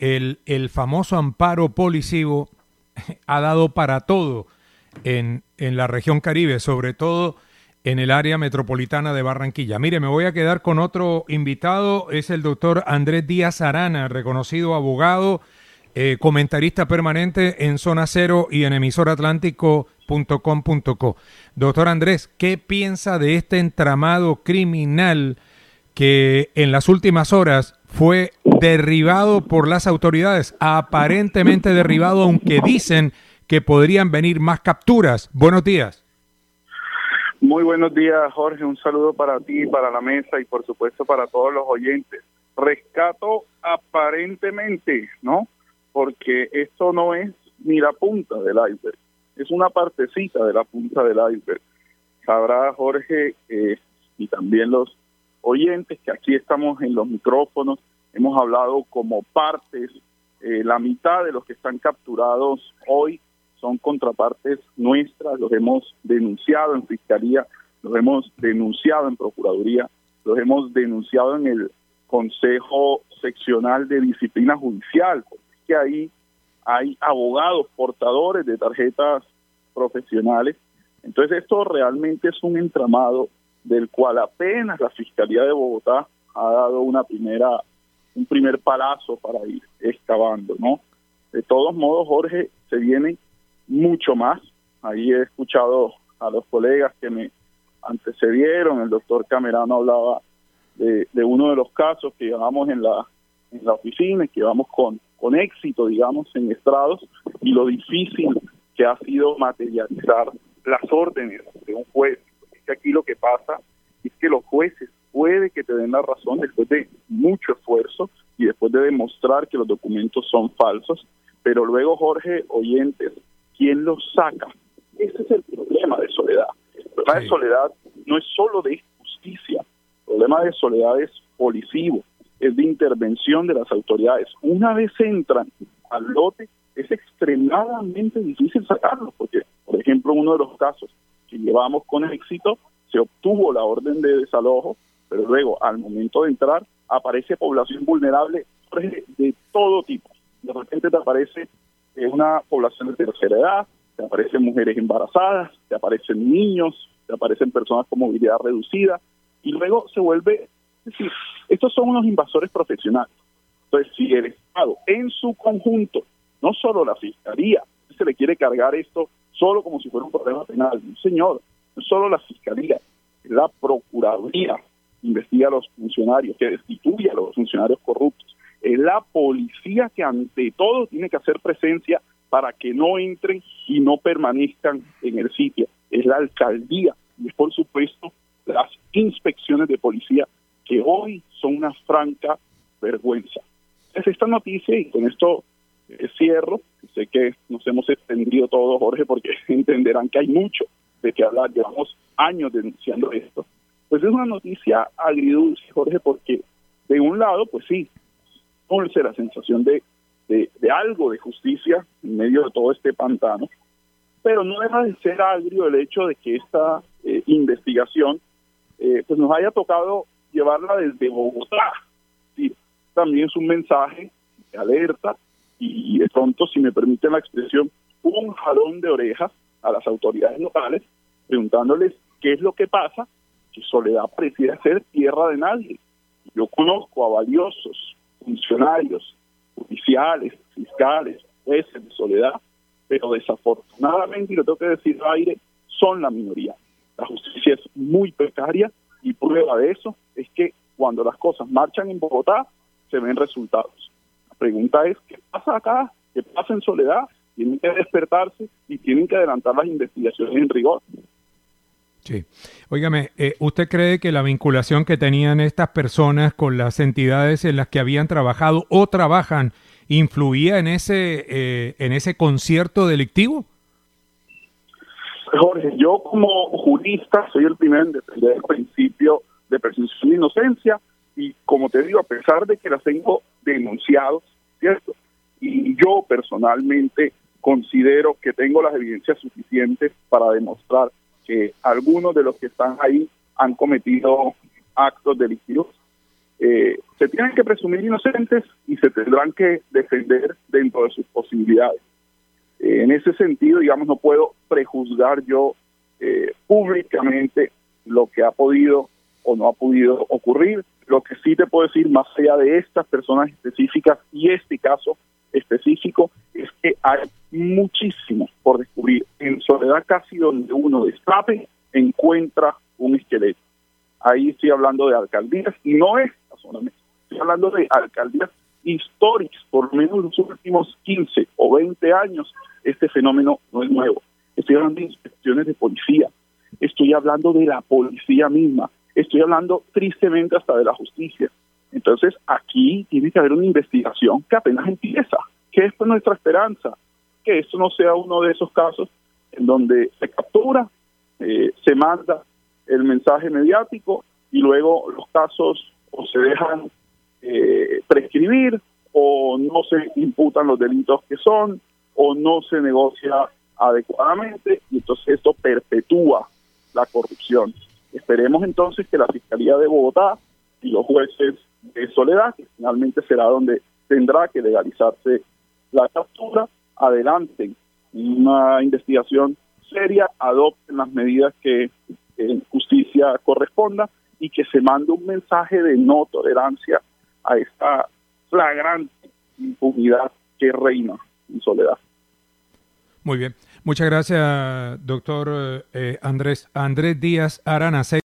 el famoso amparo policivo ha dado para todo en la región Caribe, sobre todo en el área metropolitana de Barranquilla. Mire, me voy a quedar con otro invitado, es el doctor Andrés Díaz Arana, reconocido abogado, comentarista permanente en Zona Cero y en emisoratlántico.com.co. Doctor Andrés, ¿qué piensa de este entramado criminal que en las últimas horas fue derribado por las autoridades, aparentemente derribado, aunque dicen que podrían venir más capturas? Buenos días. Muy buenos días, Jorge. Un saludo para ti, para la mesa y por supuesto para todos los oyentes. Rescato aparentemente, ¿no? Porque esto no es ni la punta del iceberg, es una partecita de la punta del iceberg. Sabrá Jorge y también los oyentes que aquí estamos en los micrófonos, hemos hablado como partes, la mitad de los que están capturados hoy son contrapartes nuestras, los hemos denunciado en Fiscalía, los hemos denunciado en Procuraduría, los hemos denunciado en el Consejo Seccional de Disciplina Judicial, porque es que ahí hay abogados portadores de tarjetas profesionales. Entonces esto realmente es un entramado del cual apenas la Fiscalía de Bogotá ha dado un primer palazo para ir excavando, ¿no? De todos modos, Jorge, se viene mucho más. Ahí he escuchado a los colegas que me antecedieron, el doctor Camerano hablaba de uno de los casos que llevamos en la oficina y que llevamos con éxito, digamos, en estrados, y lo difícil que ha sido materializar las órdenes de un juez. Es que aquí lo que pasa es que los jueces puede que te den la razón después de mucho esfuerzo y después de demostrar que los documentos son falsos, pero luego, Jorge, oyentes, ¿quién los saca? Ese es el problema de Soledad. El problema de Soledad no es solo de justicia, el problema de Soledad es policivo, es de intervención de las autoridades. Una vez entran al lote, es extremadamente difícil sacarlos, porque, por ejemplo, uno de los casos que llevamos con éxito, se obtuvo la orden de desalojo, pero luego, al momento de entrar, aparece población vulnerable de todo tipo. De repente te aparece una población de tercera edad, te aparecen mujeres embarazadas, te aparecen niños, te aparecen personas con movilidad reducida, y luego se vuelve, es decir, estos son unos invasores profesionales. Entonces, si el Estado en su conjunto, no solo la Fiscalía, se le quiere cargar esto solo como si fuera un problema penal, no señor, no solo la Fiscalía, es la Procuraduría, investiga a los funcionarios, que destituye a los funcionarios corruptos, es la policía que ante todo tiene que hacer presencia para que no entren y no permanezcan en el sitio, es la alcaldía y es por supuesto las inspecciones de policía que hoy son una franca vergüenza. Es esta noticia, y con esto cierro, sé que nos hemos extendido todos, Jorge, porque entenderán que hay mucho de qué hablar, llevamos años denunciando esto. Pues es una noticia agridulce, Jorge, porque de un lado, pues sí, dulce la sensación de algo de justicia en medio de todo este pantano, pero no deja de ser agrio el hecho de que esta investigación pues nos haya tocado llevarla desde Bogotá. Sí, también es un mensaje de alerta y de pronto, si me permiten la expresión, un jalón de orejas a las autoridades locales, preguntándoles qué es lo que pasa, que Soledad pareciera ser tierra de nadie. Yo conozco a valiosos funcionarios, judiciales, fiscales, jueces de Soledad, pero desafortunadamente, y lo tengo que decir al aire, son la minoría. La justicia es muy precaria y prueba de eso es que cuando las cosas marchan en Bogotá, se ven resultados. La pregunta es, ¿qué pasa acá? ¿Qué pasa en Soledad? Tienen que despertarse y tienen que adelantar las investigaciones en rigor. Sí. Óigame, ¿usted cree que la vinculación que tenían estas personas con las entidades en las que habían trabajado o trabajan influía en ese concierto delictivo? Jorge, yo como jurista soy el primero en defender el principio de presunción de inocencia y, como te digo, a pesar de que las tengo denunciados, ¿cierto? Y yo personalmente considero que tengo las evidencias suficientes para demostrar que algunos de los que están ahí han cometido actos delictivos. se tienen que presumir inocentes y se tendrán que defender dentro de sus posibilidades. En ese sentido, digamos, no puedo prejuzgar yo públicamente lo que ha podido o no ha podido ocurrir. Lo que sí te puedo decir, más allá de estas personas específicas y este caso específico, es que hay muchísimo por descubrir. En Soledad, casi donde uno destape, encuentra un esqueleto. Ahí estoy hablando de alcaldías, y no es solamente, estoy hablando de alcaldías históricas, por lo menos los últimos 15 o 20 años, este fenómeno no es nuevo. Estoy hablando de inspecciones de policía, estoy hablando de la policía misma, estoy hablando tristemente hasta de la justicia. Entonces aquí tiene que haber una investigación que apenas empieza, que es pues nuestra esperanza, que esto no sea uno de esos casos en donde se captura, se manda el mensaje mediático y luego los casos o se dejan prescribir o no se imputan los delitos que son o no se negocia adecuadamente, y entonces esto perpetúa la corrupción. Esperemos entonces que la Fiscalía de Bogotá y los jueces de Soledad, que finalmente será donde tendrá que legalizarse la captura, adelanten una investigación seria, adopten las medidas que en justicia corresponda y que se mande un mensaje de no tolerancia a esta flagrante impunidad que reina en Soledad. Muy bien. Muchas gracias, doctor Andrés Díaz Arana.